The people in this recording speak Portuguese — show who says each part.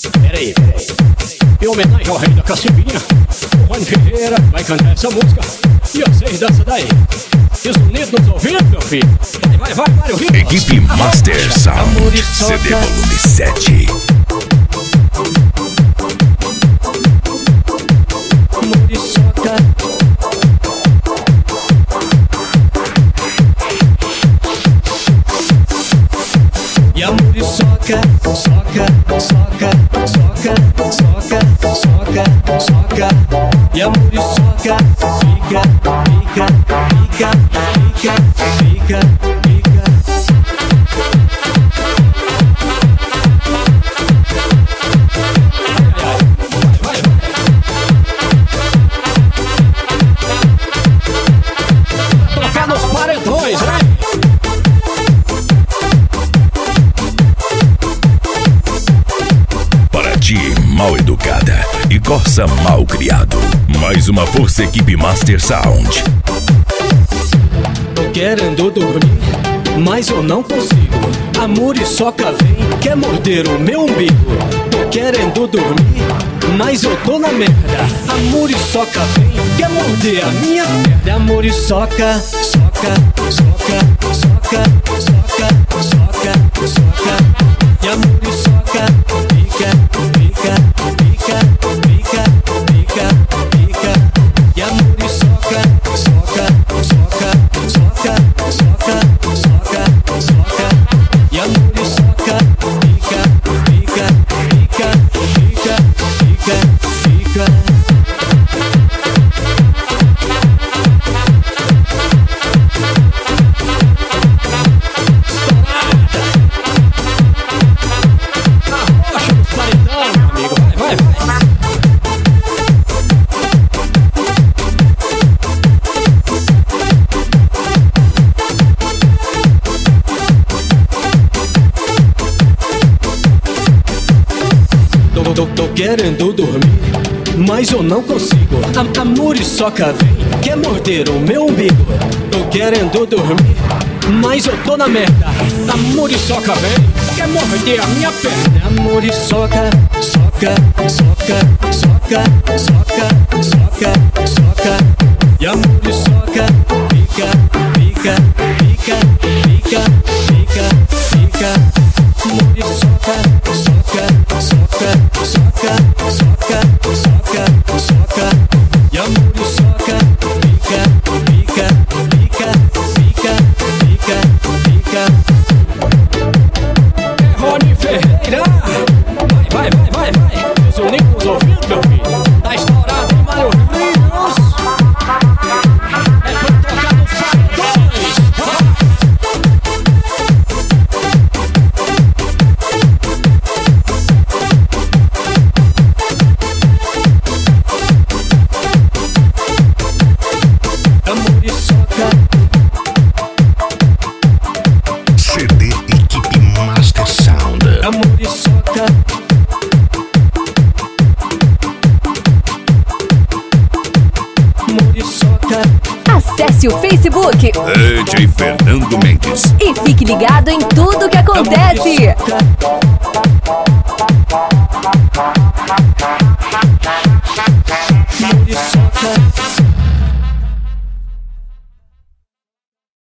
Speaker 1: Peraí. Em homenagem ao rei da cacimbinha, o Rony Ferreira vai cantar essa música e vocês dançam daí. Isso unido nos ouvidos, meu filho. Vai, o ritmo.
Speaker 2: Equipe Master Sound, CD volume 7.
Speaker 1: Muriçoca. E a muriçoca, soca. E a muriçoca fica. Tocar nos paredões, né?
Speaker 2: Mal educada e Corsa mal criado. Mais uma força equipe Master Sound.
Speaker 1: Tô querendo dormir, mas eu não consigo. A muriçoca vem, quer morder o meu umbigo. Tô querendo dormir, mas eu tô na merda. A muriçoca vem, quer morder a minha perna. A muriçoca, soca. E a muriçoca fica. E a muriçoca soca. E a muriçoca fica. Arrocha nos paredão, meu amigo. Vai. Tô querendo dormir, mas eu não consigo. A muriçoca vem, quer morder o meu umbigo. Tô querendo dormir, mas eu tô na merda. A muriçoca vem, quer morder a minha perna. A muriçoca soca. E a muriçoca fica. Muriçoca soca. E a muriçoca fica. É Rony Ferreira. Vai. Os únicos ouvidos, meu filho. Tá estourado em Mário Rios. É pra tocar nos paredões.
Speaker 2: CD Equipe Master Sound.
Speaker 1: A muriçoca.
Speaker 3: Acesse o Facebook
Speaker 2: DJ Fernando Mendes
Speaker 3: e fique ligado em tudo que acontece.